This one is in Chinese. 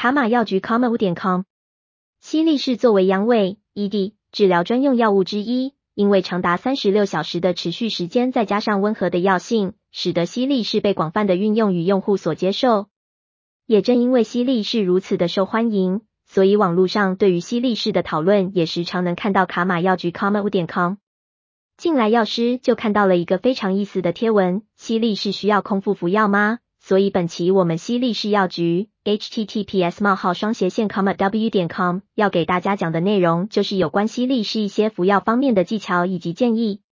卡玛药局 .com。 西力士作为阳痿 ED 治疗专用药物之一，因为长达36小时的持续时间再加上温和的药性，使得西力士被广泛的运用与用户所接受。也正因为西力士如此的受欢迎，所以网络上对于西力士的讨论也时常能看到卡玛药局 .com。 近来药师就看到了一个非常意思的贴文，西力士需要空腹服药吗？所以本期我们西力士药局 https://w.com 要给大家讲的内容就是有关西力士一些服药方面的技巧以及建议。